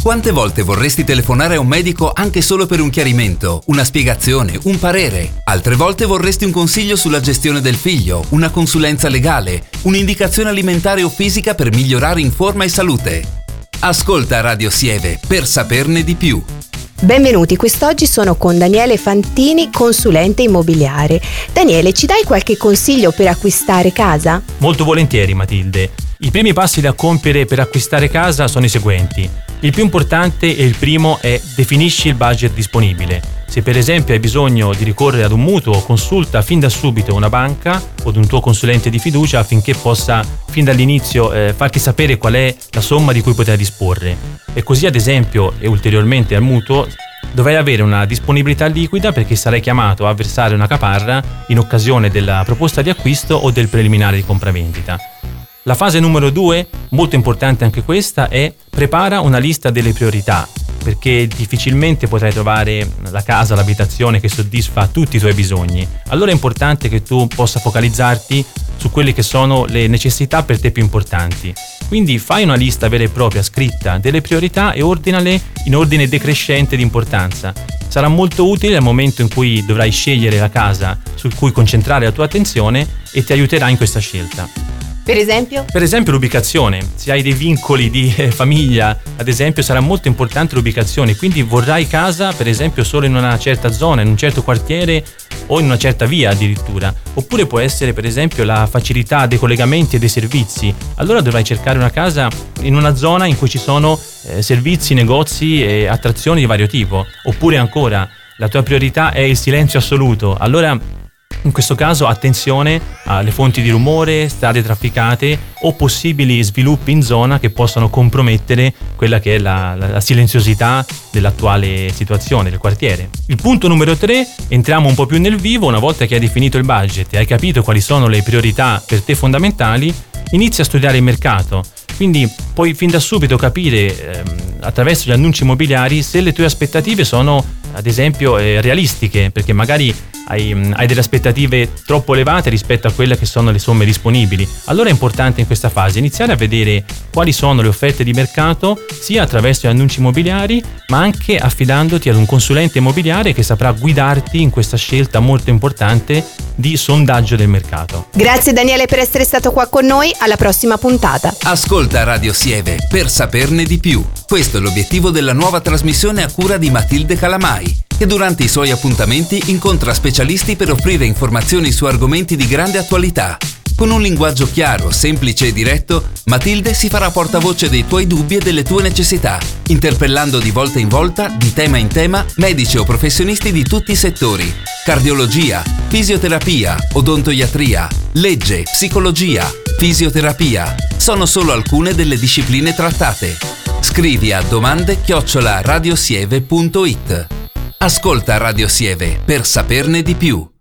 Quante volte vorresti telefonare a un medico anche solo per un chiarimento, una spiegazione, un parere? Altre volte vorresti un consiglio sulla gestione del figlio, una consulenza legale, un'indicazione alimentare o fisica per migliorare in forma e salute. Ascolta Radio Sieve per saperne di più. Benvenuti, quest'oggi sono con Daniele Fantini, consulente immobiliare. Daniele, ci dai qualche consiglio per acquistare casa? Molto volentieri, Matilde. I primi passi da compiere per acquistare casa sono i seguenti. Il più importante e il primo è definisci il budget disponibile. Se per esempio hai bisogno di ricorrere ad un mutuo, consulta fin da subito una banca o un tuo consulente di fiducia affinché possa fin dall'inizio farti sapere qual è la somma di cui potrai disporre. E così ad esempio e ulteriormente al mutuo dovrai avere una disponibilità liquida perché sarai chiamato a versare una caparra in occasione della proposta di acquisto o del preliminare di compravendita. La fase numero 2, molto importante anche questa, è prepara una lista delle priorità, perché difficilmente potrai trovare la casa, l'abitazione che soddisfa tutti i tuoi bisogni. Allora è importante che tu possa focalizzarti su quelle che sono le necessità per te più importanti. Quindi fai una lista vera e propria, scritta, delle priorità e ordinale in ordine decrescente di importanza. Sarà molto utile al momento in cui dovrai scegliere la casa su cui concentrare la tua attenzione e ti aiuterà in questa scelta. Per esempio? Per esempio l'ubicazione. Se hai dei vincoli di famiglia, ad esempio, sarà molto importante l'ubicazione, quindi vorrai casa per esempio solo in una certa zona, in un certo quartiere o in una certa via addirittura. Oppure può essere per esempio la facilità dei collegamenti e dei servizi. Allora dovrai cercare una casa in una zona in cui ci sono servizi, negozi e attrazioni di vario tipo. Oppure ancora la tua priorità è il silenzio assoluto. Allora in questo caso attenzione alle fonti di rumore, strade trafficate o possibili sviluppi in zona che possano compromettere quella che è la silenziosità dell'attuale situazione del quartiere. Il punto numero 3, entriamo un po' più nel vivo. Una volta che hai definito il budget e hai capito quali sono le priorità per te fondamentali, inizia a studiare il mercato. Quindi puoi fin da subito capire attraverso gli annunci immobiliari se le tue aspettative sono ad esempio realistiche, perché magari hai delle aspettative troppo elevate rispetto a quelle che sono le somme disponibili. Allora è importante in questa fase iniziare a vedere quali sono le offerte di mercato sia attraverso gli annunci immobiliari ma anche affidandoti ad un consulente immobiliare che saprà guidarti in questa scelta molto importante di sondaggio del mercato. Grazie Daniele per essere stato qua con noi, alla prossima puntata. Ascolta Radio Sieve per saperne di più. Questo è l'obiettivo della nuova trasmissione a cura di Matilde Calamai, che durante i suoi appuntamenti incontra specialisti per offrire informazioni su argomenti di grande attualità. Con un linguaggio chiaro, semplice e diretto, Matilde si farà portavoce dei tuoi dubbi e delle tue necessità, interpellando di volta in volta, di tema in tema, medici o professionisti di tutti i settori: cardiologia, fisioterapia, odontoiatria, legge, psicologia, fisioterapia. Sono solo alcune delle discipline trattate. Scrivi a domande@radiosieve.it. Ascolta Radio Sieve per saperne di più.